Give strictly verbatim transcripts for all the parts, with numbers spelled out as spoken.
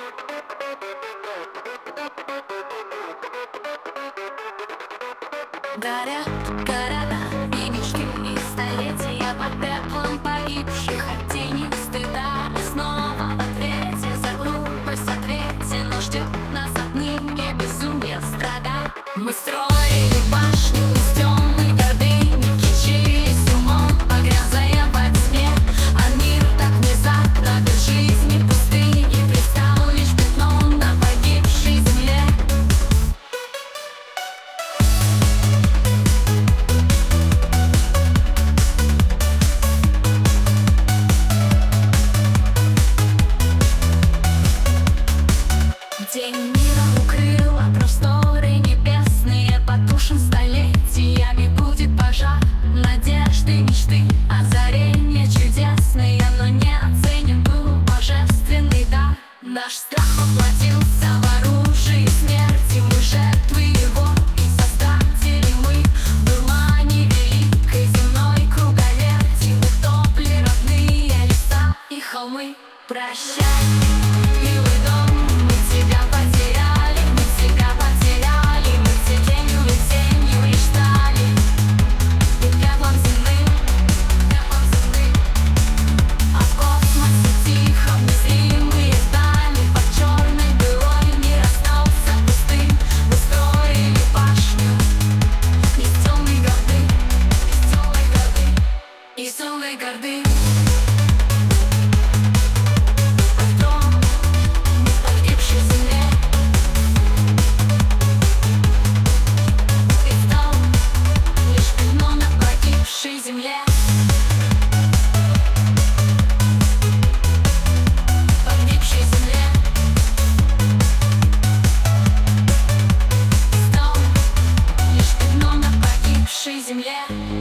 Горят города и мечты, и столетия под пеплом погибших от тени стыда. Снова в ответе за глупость ответьте, но ждет нас отныне безумие страда. Мы строили башню из темной гордыни, кичились умом, погрязая во тьме. А мир так внезапно без жизни пустыни предстал лишь пятном на погибшей земле. День мира укрыл, а просторы небесные потушен столетиями. Будет пожар надежды, мечты, озарения чудесные, но не оценен был божественный дар. Наш страх воплотился в оружие смерти. Мы жертвы его и создатели. Мы в дурмане великой земной круговерти. Утопли родные леса и холмы. Прощай, милый дом, мы тебя потеряли, мы тебя потеряли, мы все тенью и тенью лишь стали. И пеплом земным, пеплом земным. А в космосе тихо незримые дали. Под черной былой мир остался пустым. Мы строили башню из темной горды, из темной горды, из темной горды. Земле. Погибшей земле. Стал лишь пятном на погибшей земле.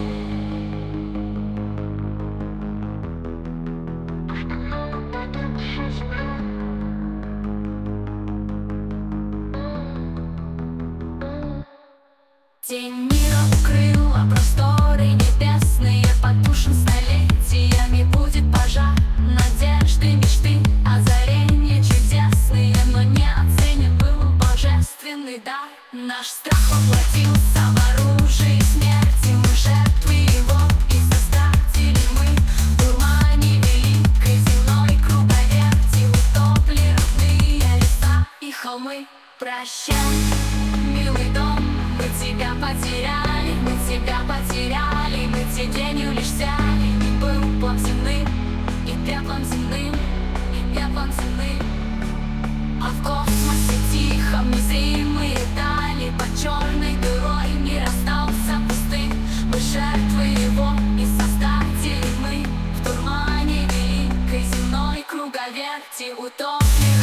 День мира укрыл, а просторы небесные потушен столетиями. Будет пожар надежды, мечты, озарения чудесные, но не оценен был божественный дар. Наш страх воплотился в оружие смерти. Мы жертвы его и создатели. Мы в дурмане великой земной круговерти. Утопли родные леса и холмы. Прощай, милый дом, мы тебя потеряли, мы тебя потеряли, мы те тенью лишь взяли. И пеплом земным, и пеплом земным, и пеплом земным. А в космосе тихо незримые дали. Под черной дырой мир остался пустым. Мы жертвы его и создатели. Мы в дурмане великой земной круговерти. Утопли